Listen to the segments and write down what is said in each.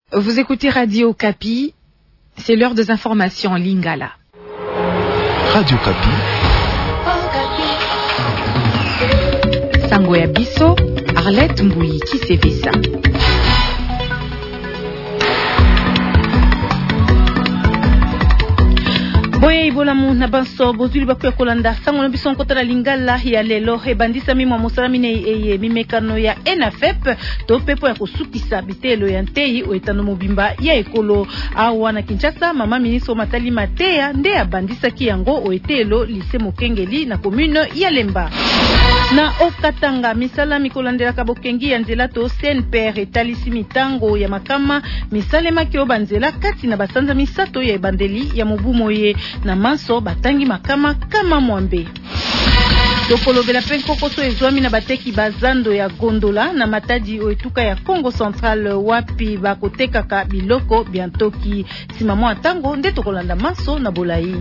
Vous écoutez Radio Kapi, c'est l'heure des informations en Lingala. Radio Kapi. Sango ya biso, Arlette Mbui Kisevisa. Boye ibolamu na banso bozuli bakuya kolanda sango na biso nkota na Lingala ya lelo ebandisa mimwa mosala mine mimekano ya ENAFEP to pepo ya kosukisa bitelo ya ntei oetano mobimba ya ekolo awa na Kinshasa. Mama ministre Matali Mateya nde abandisa ki yango oetelo lycée Mokengeli na commune ya Lemba. Na Okatanga misala mikolandela kabokengi ya nzela to CNPR etalisi mitango ya makama misalema kio banzela kati na basanza misato ya ebandeli ya mobumoye na manso batangi makama kama mwambe. Topolobela penko koso ezwami na bateki bazando ya gondola na matadi oetuka ya Congo Central wapi bakotekaka biloko biantoki simamo atango nde tokolanda manso na bolai.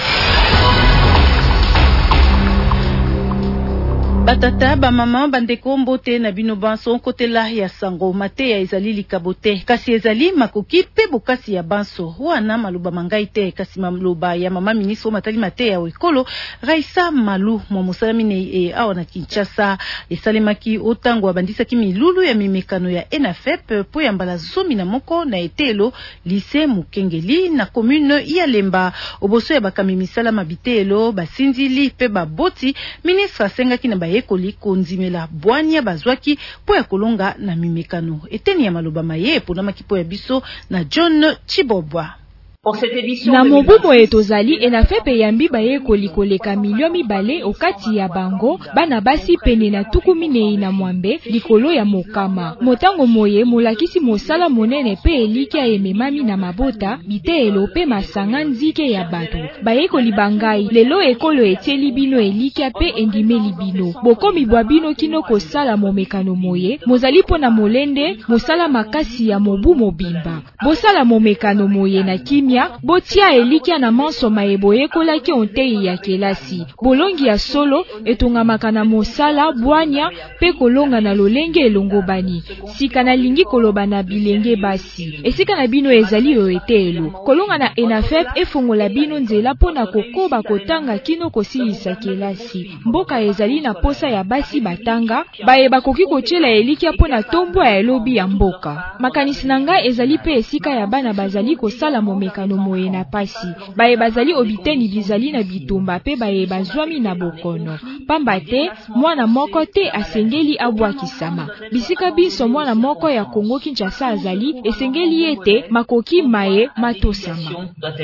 Batata ba mama bandeko mbote na bino banso kotela ya sango Mateya ezali likabote kasi ezali makoki pe bokasi ya banso wana maluba mangai te kasi maluba ya mama ministre Matali Mateya ekolo Raisa Malu mo mosalami ne awa na Kinshasa esalemaki otango abandisaki milulu ya mimekano ya ENAFEP po ya mbala zomi na moko na etelo lycée Mokengeli na commune ya Lemba oboso ya bakami misala mabitelo basinzili pe baboti ministre asengaki na ekoli konzimela bwanya bazwaki po ya kolonga na mimekano eteni ya maloba maye pona makipo ya biso na John Chibobwa. Na mobumo etozali ENAFEP yambi baye kolikoleka milio mibale okati ya bango bana basi pene na tukumine na mwambe likolo ya mokama motango moye molakisi mosala monene pe elikia ememami na mabota bitelo pe masanga nzike ya bato baye kolibangai lelo ekolo etieli bino elikia pe endimeli bino bokomi bwa bino kino kosala momekano moye mozali pona molende mosala makasi ya mobumo bimba bosala momekano moye na kimia botia elikia na manso maebo ekolaki ontei ya kelasi bolongi ya solo etongamaka na mosala bwanya pe kolonga na lolenge elongobani sika na lingi koloba na bilenge basi esika na bino ezali oetelo kolonga na ENAFEP efongola bino nzela pona kokoba kotanga kino kosilisa kelasi mboka ezali na posa ya basi batanga baye bakoki kochela elikia pona tombo ya elobi ya mboka makanisi nanga ezali pe esika ya bana bazali kosala momekano moye na pasi baye bazali obiteni bizali na bitumba pe baye bazwami na bokono pamba te mwana moko te asengeli abwakisama bisika biso mwana moko ya Kongo Kinshasa azali esengeli ete makoki maye matosama.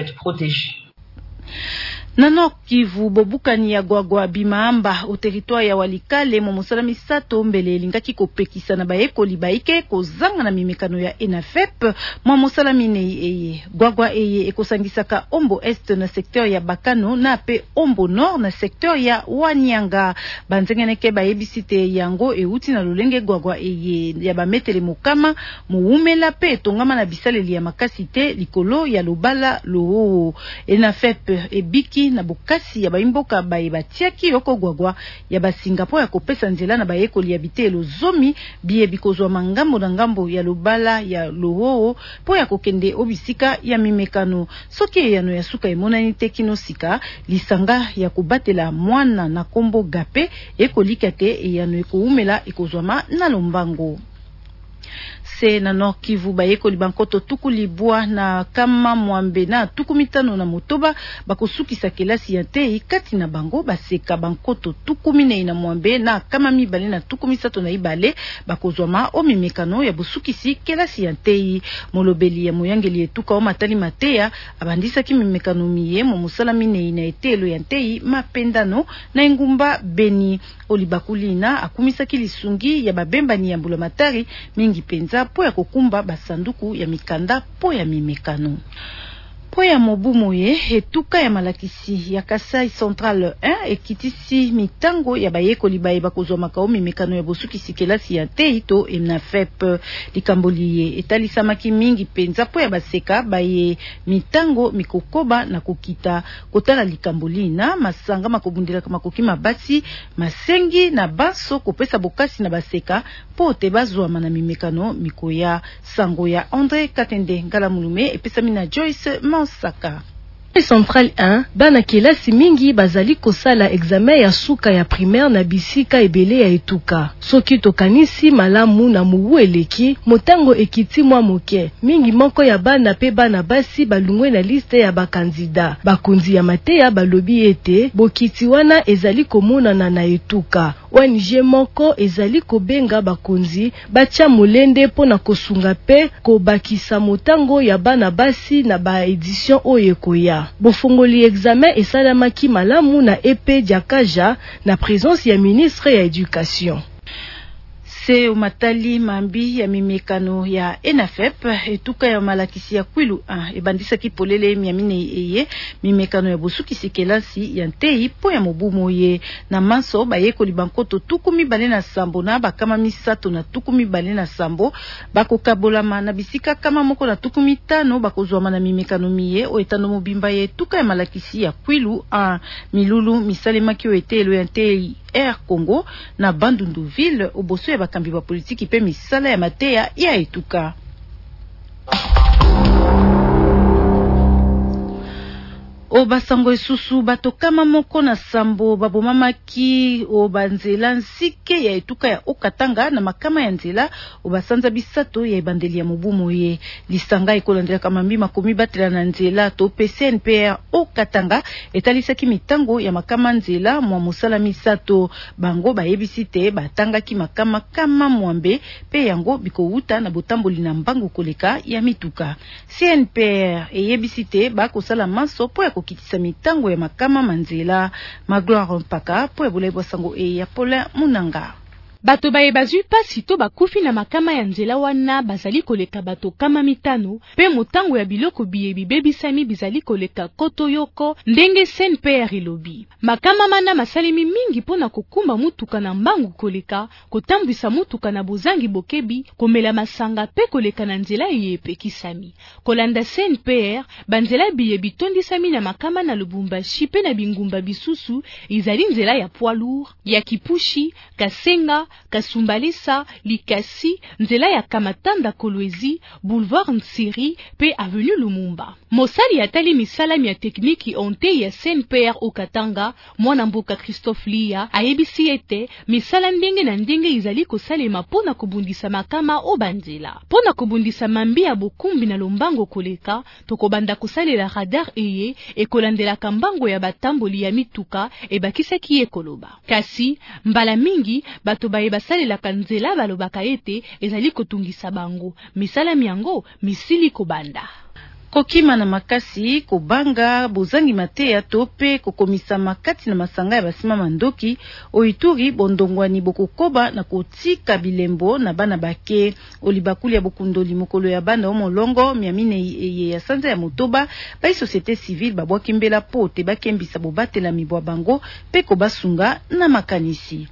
Nano Kivu bobukani ya gwagwa bimaamba o territoire ya Walikale mo mosala misato mbele lingaki kopekisa na bayekoli baike kozanga na mimekano ya ENAFEP mo mosala mine gwagwa ekosangisaka Ombo Est na secteur ya Bakano na pe Ombo Nord na secteur ya Wanyanga banzengeneke bayebisite yango euti na lolenge gwagwa ya bametele mokama muumela pe tongama na bisaleli ya makasite likolo ya lobala lo ENAFEP ebiki na bokasi ya baimboka baye batiaki yoko gwagwa ya basingapo ya kopesa nzela na bayekoli ya bitelo zomi biye bikozwa mangambo na ngambo ya lobala ya lowo po ya kokende obisika ya mimekano soki yano ya suka emonani tekino sika lisanga ya kubatela mwana na kombo gape ekolika te yano ekoumela ekozwama na lombango. Se na Nord Kivu bayekoli bankoto tukulibwa na kama mwambe na tukumitano na motoba bakosukisa kelasi ya tei kati na bango baseka bankoto tukumine na mwambe na kama mibale na tukumisato na ibale bakozwama omimekano ya busukisi kelasi ya tei molobeli ya moyangeli etuka o Matali Mateya abandisaki mimekano miye mo mosala mine na etelo ya tei mapendano na engumba Beni Olibakulina akumisaki lisungi ya babembani ya Mbulamatari mingi penza po ya kokumba basanduku ya mikanda po ya mimekano. Po ya mobumo ye etuka ya malakisi ya Kasai Central 1 ekitisi mitango ya bayekoli bayeba kozwa makao mimekano ya bosukisi kelasi ya teito ENAFEP. Likamboli ye etalisamaki mingi penza po ya baseka baye mitango mikokoba na kokita kotala likamboli na masanga makobundela makoki mabasi masengi na baso kopesa bokasi na baseka po te bazwa mana mimekano mikoya sango ya André Katende ngala mulume epesami na Joyce Mansaka. Central 1 bana kelasi mingi bazali kosala examen ya suka ya primaire na bisika ebele ya etuka. Soki tokanisi malamu na mubu eleki motango ekiti mwa moke mingi moko ya bana pe bana basi balungwe na liste ya bakandida. Bakonzi ya mateya balobi ete bokiti wana ezali komonana na etuka. ONG moko ezali kobenga bakonzi batia molende pona kosunga pe kobakisa motango ya bana basi na ba edition oyekoya. Bofongoli examen esalamaki malamu na EP Diakaja na présence ya ministre ya éducation. Se umatali mambi ya mimekano ya ENAFEP etuka ya malakisi ya Kwilu ebandisa ki polele miamine eye mimekano ya bosukisi kelasi ya ntei po ya mobumo ye na manso bayekoli bankoto tukumi bale na sambo na bakama misato na tukumi bale na sambo bakokabolama na bisika kama moko na tukumi tano bakozwama na mimekano miye o etano mobimba ye etuka ya malakisi ya Kwilu milulu misalemaki o etelo ya ntei Air Congo na Bandunduville oboso ya bakambi ba politiki pe misala ya mateya ya etuka. Obasango esusu bato kama moko na sambo babomamaki obanzela nsike ya etuka ya Okatanga na makama ya nzela obasanza bisato ya ebandeli ya mobumo ye lisanga ekolandela kama mbi makomi batela na nzela to PCNPR Okatanga etalisaki mitango ya makama nzela mwa mosala misato bango bayebisi te batangaki makama kama mwambe pe yango bikouta na botamboli na mbangu koleka ya mituka. CNPR eyebisi te bakosala maso po ya kokitisa mitango ya makama manzela Magloire Mpaka po ya bulaibo sango ya Paulin Munanga. Bato bayebazu pasi to bakufi na makama ya nzela wana bazali koleka bato kama mitano pe motango ya biloko biyebi bebisami bizali koleka koto yoko ndenge CNPR elobi. Makama mana masalimi mingi pona kokumba mutuka na mbangu koleka kotambwisa mutuka na bozangi bokebi komela masanga pe koleka na nzela eyepekisami. Kolanda CNPR banzela biyebi tondisami na makama na Lubumbashi pe na bingumba bisusu izali nzela ya poids lourd ya Kipushi, Kasenga, Kasumbalesa, Likasi, nzela ya Kamatanda Kolwezi, Boulevard Nsiri, pe Avenue Lumumba. Mosali atali misalami ya tekniki onte ya CNPR Okatanga, mwana mboka Christophe Lia, ayebisi ete misala ndenge na ndenge izali kosalema pona kobundisa makama obanzela. Pona kobundisa mambi ya bokumbi na lombango koleka, tokobanda kosalela radar eye, ekolandela kambango ya batamboli ya mituka, ebakisaki ekoloba. Kasi, mbala mingi, bato basalela kanzela balobaka ete ezali kotungisa bango misala miango misili kobanda kokima na makasi kobanga bozangi mateya tope kokomisa makati na masanga ya basima mandoki oituri bondongwani bokokoba na kotika bilembo na bana bake olibakuli ya bokundoli mokolo ya bana omolongo miamine eye ya sanza ya motoba bai société civile babwaki mbela pote bakembisa bobatela mibwa bango pe kobasunga na makanisi.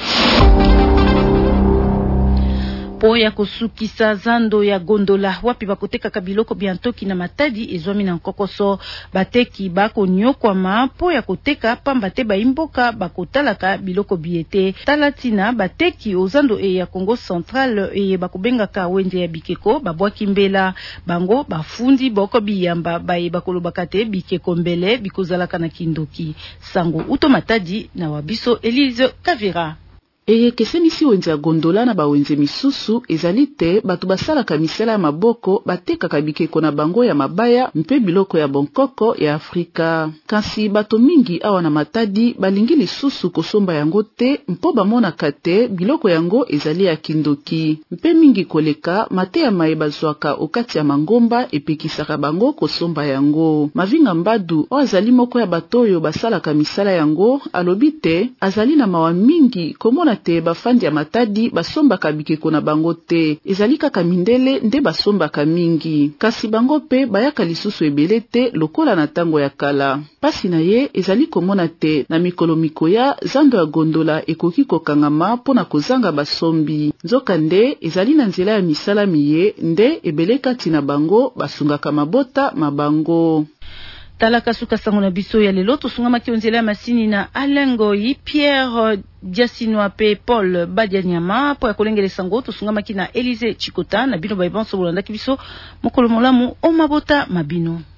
Po ya kosukisa zando ya gondola wapi bakoteka kabiloko biantoki na matadi ezwami na nkokoso bateki bako nyokwama po ya koteka pamba te baimboka bakotalaka biloko biete talatina bateki ozando ya Congo Central bakobengaka wenze ya bikeko babwaki mbela bango bafundi boko biyamba baye bakolobaka te bikeko mbele bikozalaka na kindoki sango uto matadi na wabiso Elise Kavira. Kesenisi wenze ya gondola na bawenze misusu ezali te bato basalaka misala ya maboko batekaka bikeko na bango ya mabaya mpe biloko ya bonkoko ya Afrika. Kasi bato mingi awa na matadi balingi lisusu kosomba yango te mpo bamonaka te biloko yango ezali ya kindoki. Mpe mingi koleka mate ya maye bazwaka okati ya mangomba epekisaka bango kosomba yango. Mavinga Mbadu o azali moko ya bato oyo basalaka misala yango alobi te azali na mawa mingi komona te bafandi ya Matadi basombaka bikeko na bango te, ezali kaka mindele nde basombaka mingi, kasi bango pe bayaka lisusu ebele te lokola na tango ya kala. Pasi na ye ezali komona te na mikolo mikoya zando ya gondola ekoki kokangama pona kozanga basombi. Nzoka nde ezali na nzela ya misala miye nde ebele kati na bango basungaka mabota mabango. Talaka suka sango na biso ya lelo tosungamaki onzela ya masini na Alengoi Pierre Diasinwa pe Paul Badianyama po ya kolengele sango tosungamaki na Elise Chikota na bino baibanso bolandaki biso mokolo molamu o mabota mabino.